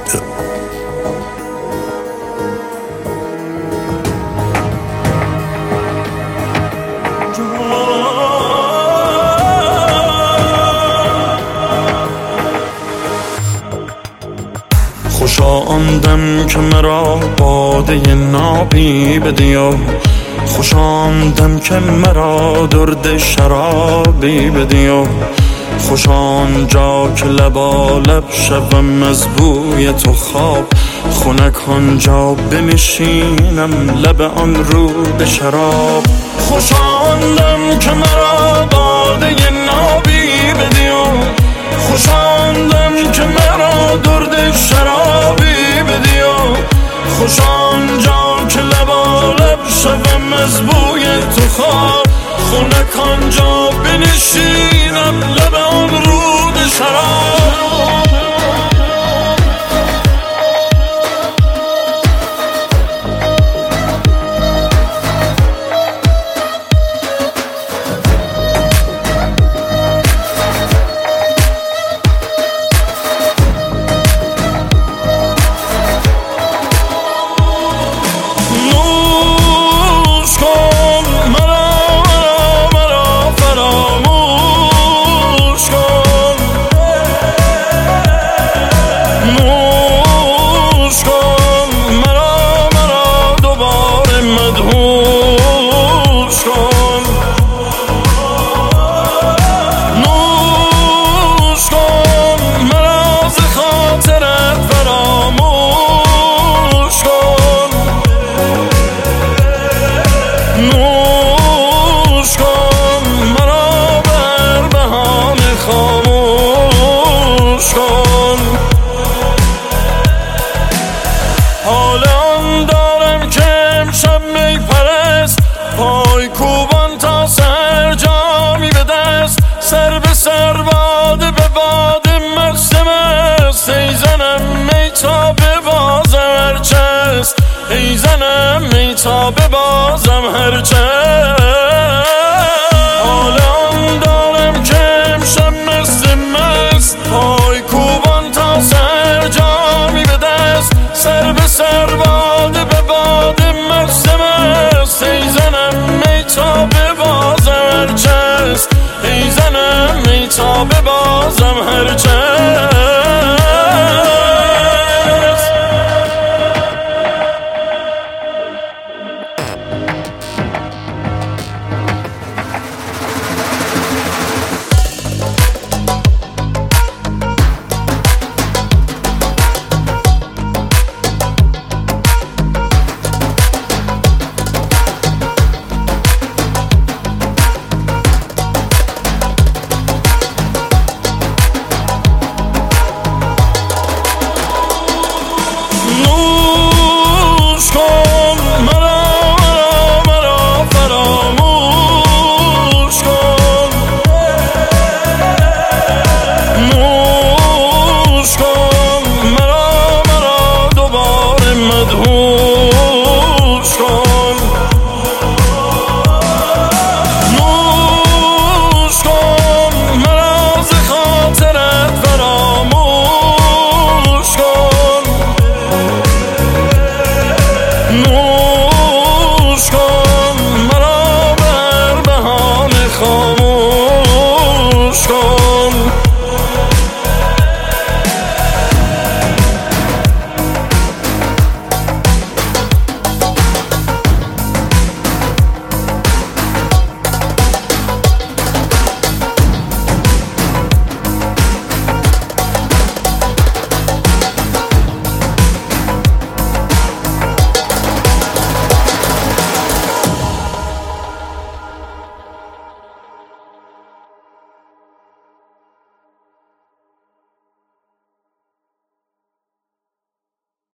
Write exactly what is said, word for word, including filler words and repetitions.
خوشا آن دم که مرا باده نابی بدی و خوشا آن دم که مرا درد شرابی بدی و خوشا آنجا که لبالب شوم از بوی تو خواب خنک آنجا بنشینم لب آن رود شراب. خوشا آن دم که مرا باده نابی بدی و خوشا آن دم که مرا درد شرابی بدی و خوشا آنجا که لبالب شوم از بوی تو خواب خنک آنجا بنشینم لب آن رود شراب. حال آن دارم که امشب می پرست پای کوبان تا سر جامی به دست سر به سر باده به باده مست مست ای زنم می تا به بازم هرچست ای زنم می تا به بازم هرچست. حال آن دارم که امشب مست مست پای کوبان تا سر جامی به دست سر به سر باده به باده مست مست ای زنم می تا به بازم هرچست ای زنم می تا به بازم هرچست. No